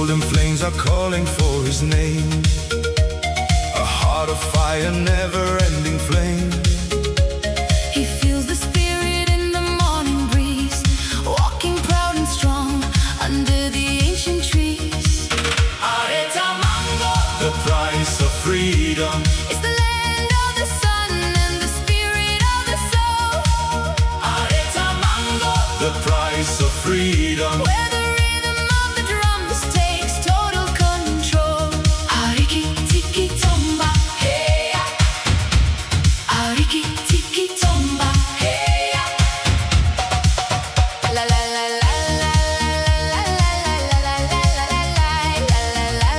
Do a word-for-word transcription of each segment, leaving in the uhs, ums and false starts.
golden flames are calling for his name. A heart of fire, never-ending flame. He feels the spirit in the morning breeze, walking proud and strong under the ancient trees. Aretha Mango, the price of freedom. It's the land of the sun and the spirit of the soul. Aretha Mango, the price of freedom. Where the rhythm of the drums takes total control. Ariki tiki tomba, hey ya. Ariki tiki tomba, hey ya. La la la la la la la la la la la la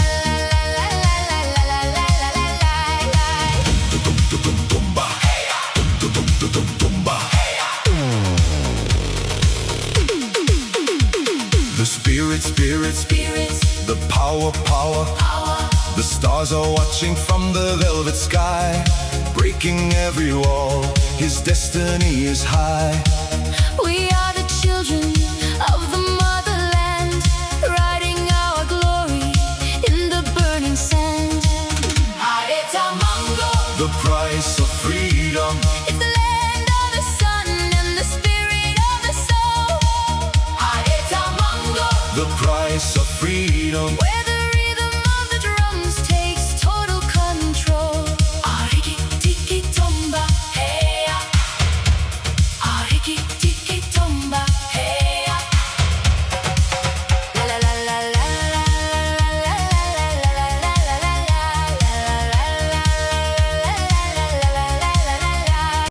The spirit, spirit, spirits, the power, power. power. The stars are watching from the velvet sky, breaking every wall. His destiny is high. We are the children of the motherland, riding our glory in the burning sand. Aretha Mango, The price of freedom. it's the land of the sun and the spirit of the soul. Aretha Mango, The price of freedom. where